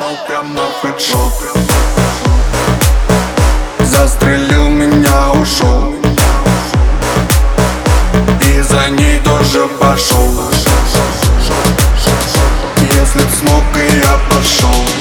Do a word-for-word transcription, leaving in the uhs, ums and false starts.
прямо в хедшот. Застрелил меня, ушел, и за ней тоже пошел. Если б смог, и я пошел.